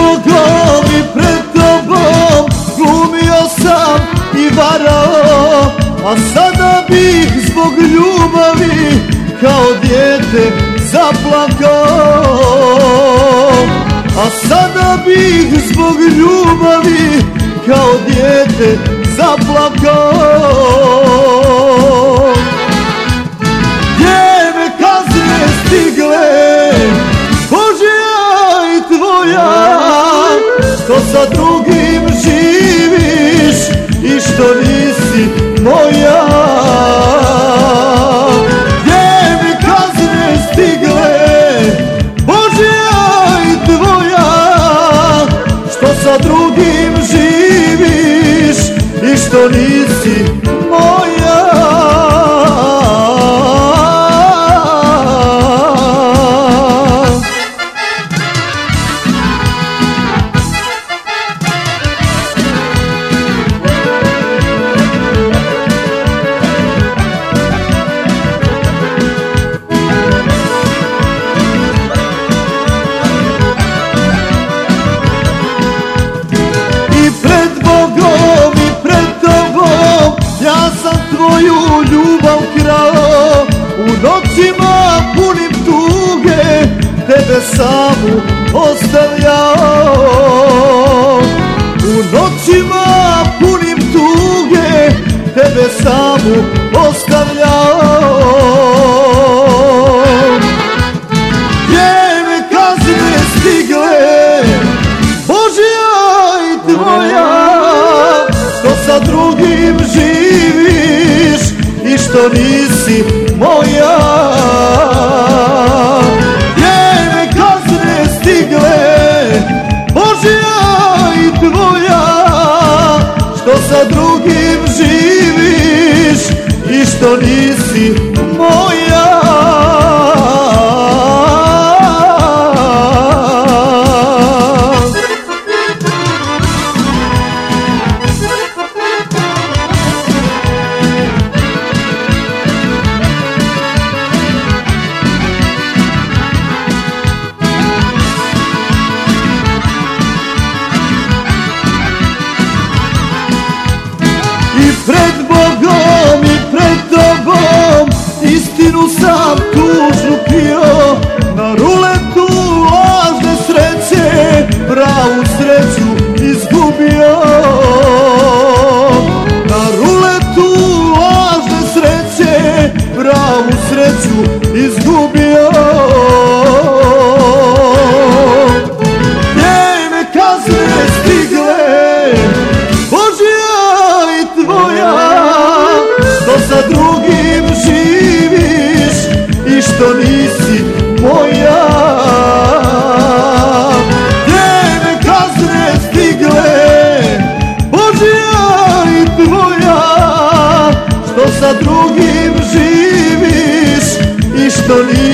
Bogom i pred tobom glumio sam i varao, a sada bih zbog ljubavi kao dijete zaplakao. A sada bih zbog ljubavi kao dijete zaplakao. Gdje me kazne stigle, Božja i tvoja, što sa drugim živiš i što nisi moja. Gdje me kazne stigle, Božja i tvoja, što sa drugim živiš i što nisi moja. Tvoju ljubav krao, u noćima punim tuge tebe samu ostavljao. U noćima punim tuge tebe samu ostavljao. Gdje me kazne stigle, Božja i tvoja, što sa drugim živiš i što nisi moja. Gdje me kazne stigle, Božja i tvoja, što sa drugim živiš i što nisi moja. Pred Bogom i pred tobom istinu sam tužnu pio, na ruletu lažne sreće pravu sreću izgubio. Na ruletu lažne sreće pravu sreću izgubio. Gdje me kazne stigle, Božja i tvoja, što sa drugim živiš i što nisi moja. Gdje me kazne stigle, Božja i tvoja, što sa drugim živiš i što nisi